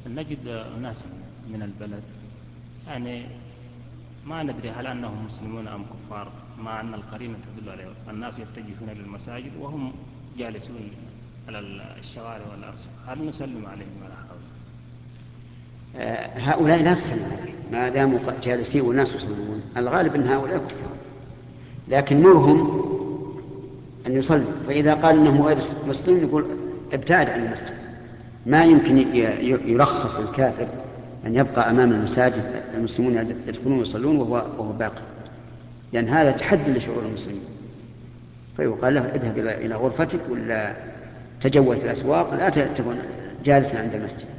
نجد أناسا من البلد يعني ما ندري هل أنهم مسلمون أم كفار، مع أن القرينة تدل عليه. الناس يتجهون للمساجد وهم جالسون على الشوارع والأرصفة، هل نسلم عليهم على هؤلاء؟ هؤلاء لا تسلم عليهم ما داموا جالسين والناس يصلون، الغالب أن هؤلاء كفار، لكن مرهم أن يصلوا، فإذا قال إنه غير مسلم نقول ابتعد عن المسجد. ما يمكن يرخص للكافر أن يبقى أمام المساجد المسلمون يدخلون ويصلون وهو باقي، لأن هذا تحدي لشعور المسلمين. فيقال له اذهب إلى غرفتك ولا تجول في الأسواق، لا تكون جالسا عند المسجد.